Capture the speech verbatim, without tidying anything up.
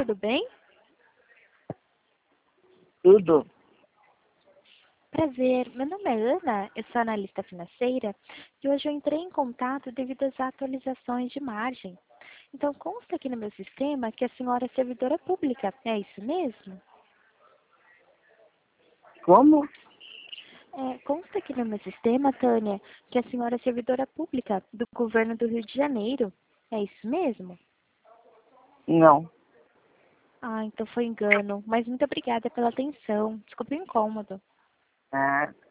tudo bem? Tudo. Prazer, meu nome é Ana, eu sou analista financeira e hoje eu entrei em contato devido às atualizações de margem. Então consta aqui no meu sistema que a senhora é servidora pública, é isso mesmo? Como? É, consta aqui no meu sistema, Tânia, que a senhora é servidora pública do governo do Rio de Janeiro, é isso mesmo? Não. Ah, então foi engano, mas muito obrigada pela atenção, desculpe o incômodo. Ah,